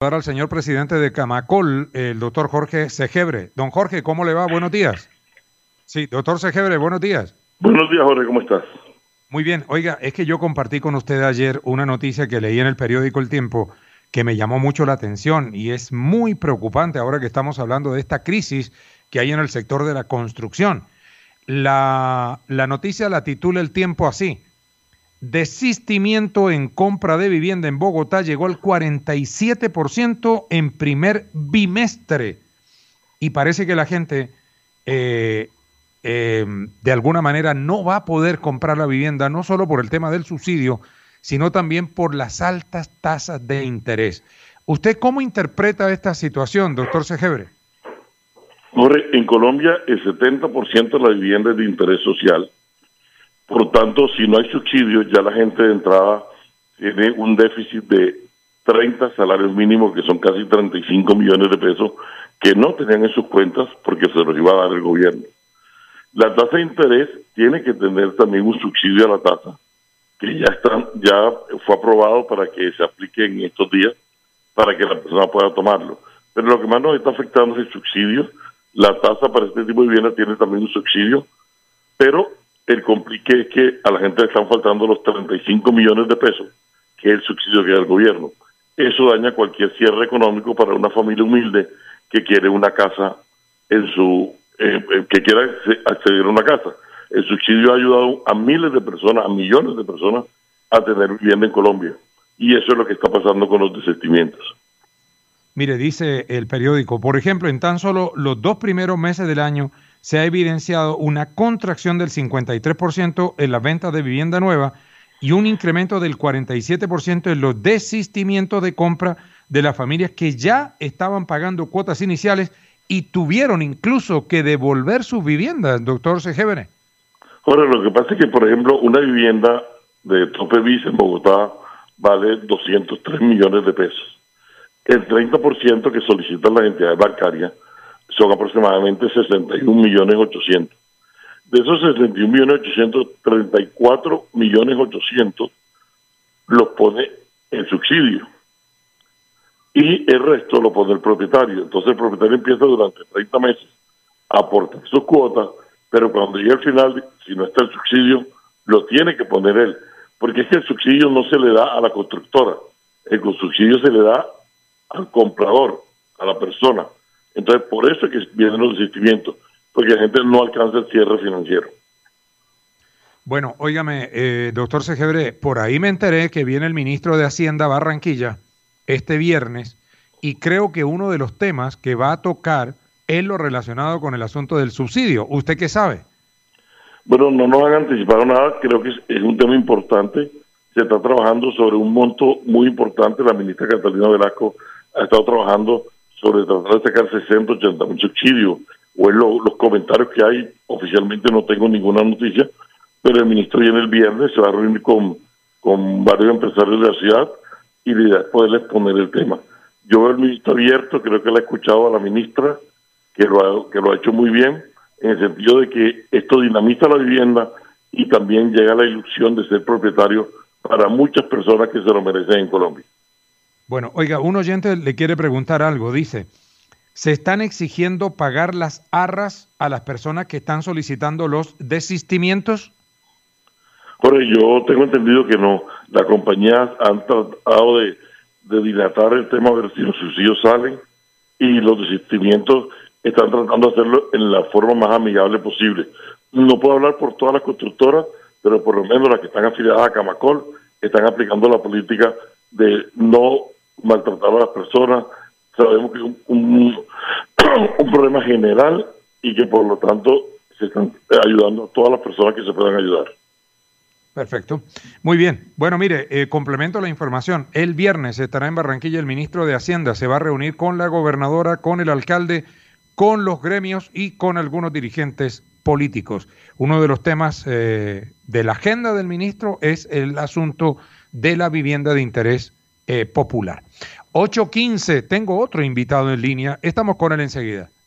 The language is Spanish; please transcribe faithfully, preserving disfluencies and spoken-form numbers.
Para el señor presidente de Camacol, el doctor Jorge Segebre. Don Jorge, ¿cómo le va? Buenos días. Sí, doctor Segebre, buenos días. Buenos días, Jorge, ¿cómo estás? Muy bien. Oiga, es que yo compartí con usted ayer una noticia que leí en el periódico El Tiempo que me llamó mucho la atención y es muy preocupante ahora que estamos hablando de esta crisis que hay en el sector de la construcción. La, la noticia la titula El Tiempo así: desistimiento en compra de vivienda en Bogotá llegó al cuarenta y siete por ciento en primer bimestre. Y parece que la gente eh, eh, de alguna manera no va a poder comprar la vivienda, no solo por el tema del subsidio, sino también por las altas tasas de interés. ¿Usted cómo interpreta esta situación, doctor Segebre? Jorge, en Colombia el setenta por ciento de la vivienda es de interés social. Por tanto, si no hay subsidios, ya la gente de entrada tiene un déficit de treinta salarios mínimos, que son casi treinta y cinco millones de pesos, que no tenían en sus cuentas porque se los iba a dar el gobierno. La tasa de interés tiene que tener también un subsidio a la tasa, que ya está, ya fue aprobado para que se aplique en estos días, para que la persona pueda tomarlo. Pero lo que más nos está afectando es el subsidio. La tasa para este tipo de vivienda tiene también un subsidio, pero el complique es que a la gente le están faltando los treinta y cinco millones de pesos, que es el subsidio que da el gobierno. Eso daña cualquier cierre económico para una familia humilde que quiere una casa en su eh, que quiera acceder a una casa. El subsidio ha ayudado a miles de personas, a millones de personas, a tener vivienda en Colombia. Y eso es lo que está pasando con los desistimientos. Mire, dice el periódico, por ejemplo, en tan solo los dos primeros meses del año se ha evidenciado una contracción del cincuenta y tres por ciento en las ventas de vivienda nueva y un incremento del cuarenta y siete por ciento en los desistimientos de compra de las familias que ya estaban pagando cuotas iniciales y tuvieron incluso que devolver sus viviendas, doctor Segebre. Ahora, lo que pasa es que, por ejemplo, una vivienda de tope bis en Bogotá vale doscientos tres millones de pesos. El treinta por ciento que solicitan las entidades bancarias son aproximadamente sesenta y un millones ochocientos. De esos sesenta y un millones ochocientos, treinta y cuatro millones ochocientos los pone el subsidio. Y el resto lo pone el propietario. Entonces el propietario empieza durante treinta meses a aportar sus cuotas, pero cuando llega al final, si no está el subsidio, lo tiene que poner él. Porque es que el subsidio no se le da a la constructora, el subsidio se le da al comprador, a la persona. Entonces, por eso es que vienen los desistimientos, porque la gente no alcanza el cierre financiero. Bueno, óigame, eh, doctor Segebre, por ahí me enteré que viene el ministro de Hacienda a Barranquilla este viernes y creo que uno de los temas que va a tocar es lo relacionado con el asunto del subsidio. ¿Usted qué sabe? Bueno, no nos han anticipado nada, creo que es, es un tema importante. Se está trabajando sobre un monto muy importante. La ministra Catalina Velasco ha estado trabajando sobre tratar de sacar sesenta, ochenta mil subsidios, o en lo, los comentarios que hay. Oficialmente no tengo ninguna noticia, pero el ministro viene el viernes, se va a reunir con, con varios empresarios de la ciudad y la idea es poderles poner el tema. Yo veo el ministro abierto, creo que le ha escuchado a la ministra, que lo ha, que lo ha hecho muy bien, en el sentido de que esto dinamiza la vivienda y también llega la ilusión de ser propietario para muchas personas que se lo merecen en Colombia. Bueno, oiga, un oyente le quiere preguntar algo, dice, ¿se están exigiendo pagar las arras a las personas que están solicitando los desistimientos? Jorge, yo tengo entendido que no. Las compañías han tratado de, de dilatar el tema, a ver si los subsidios salen, y los desistimientos están tratando de hacerlo en la forma más amigable posible. No puedo hablar por todas las constructoras, pero por lo menos las que están afiliadas a Camacol están aplicando la política de no maltratar a las personas. Sabemos que es un, un, un problema general y que por lo tanto se están ayudando a todas las personas que se puedan ayudar. Perfecto. Muy bien. Bueno, mire, eh, complemento la información. El viernes estará en Barranquilla el ministro de Hacienda. Se va a reunir con la gobernadora, con el alcalde, con los gremios y con algunos dirigentes políticos. Uno de los temas eh, de la agenda del ministro es el asunto de la vivienda de interés eh, popular. ocho quince, tengo otro invitado en línea. Estamos con él enseguida.